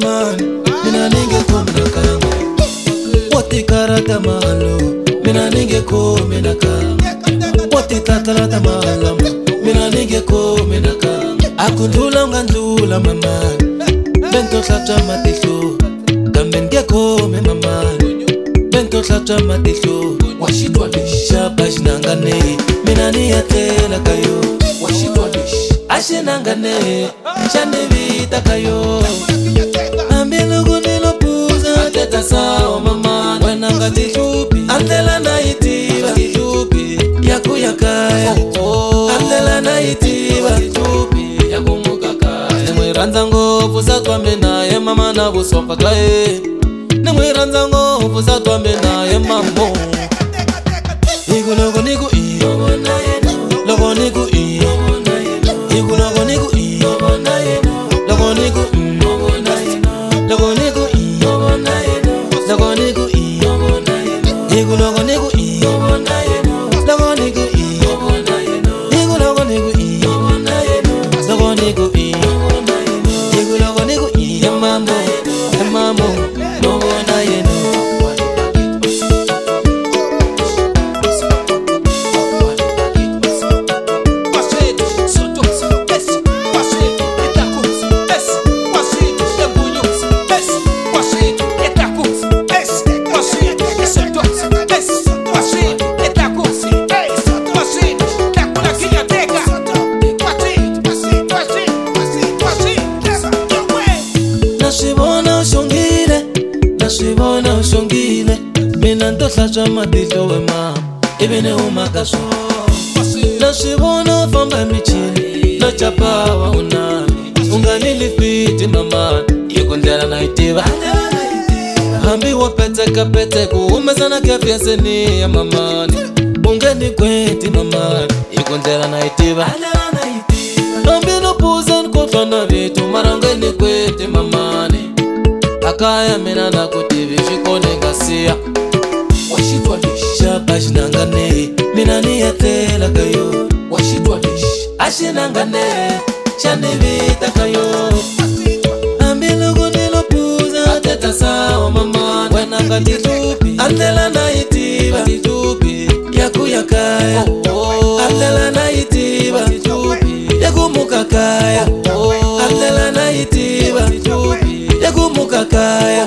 mama mina ningeko mina kanga Poti karata mahalo mina ningeko mina kanga Poti tatarata mahalo mina ningeko mina kanga Akundula ngandula mama Bento tlata matisho Kambe ngeko me mama Bento tlata matisho Washitwa lish Shaba shinangane mina niyatela kayo Washitwa lish Ashinangane Shane vita kayo Ambilugu nilopuza Teta sao mama Wenanga tichupi Andela na itiba Tichupi Yaku yakaya Andela na itiba Tichupi Yaku mukakaya Nemwiranza ngovu Zatwambe na ye mama na busopa kaye Nemwiranza ngovu Zatwambe na ye mamo Igu logo nigu iyo Logo nigu iyo Igu logo nigu iyo Logo nigu Logo nigu iyo Logo nigu iyo Igu logo nigu iyo Logo nigu iyo Igu logo nigu iyo Logo nigu iyo Igu logo nigu iyo Mambo Mambo Logo na yenu Nashibona ushongile Mina ntotlacha matihlo we mama Ibine umakaso Nashibona famba michini Nachapawa unami Unganilifiti mama Yekundela na itiba Hambi wapete kapete Kuumezana kefya seni ya mamani Ungeni kweti mamani Yekundela na itiba Hambi nupuza nkufana vitu Marangeni kweti mamani Akaya mina na kutivi shikone gasia Washitwa lish Shaba shinangane Mina niyatela kayo Washitwa lish Ashinangane Shane vita kayo Ambilugu nilopuza Teta sao mama Wenanga tichupi Andela na itiba Tichupi Yaku yakaya Andela na itiba Tichupi Yaku mukakaya Andela na itiba Tichupi Yaku mukakaya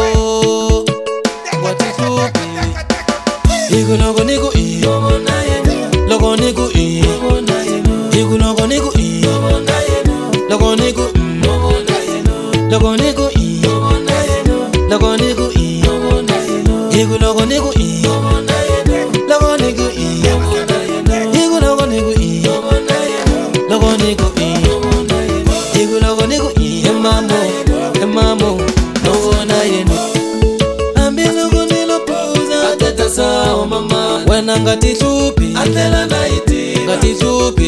Watichupi Igu logo nigu iyo Logo nigu iyo Igu logo nigu iyo Logo nigu Logo nigu iyo Logo nigu iyo Igu logo nigu iyo Logo nigu iyo Igu logo nigu iyo Logo nigu iyo Igu logo nigu iyo Mambo Mambo Logo na yenu Ambilugu nilopuza Teta sao mama Wenanga tichupi Andela na itiba Tichupi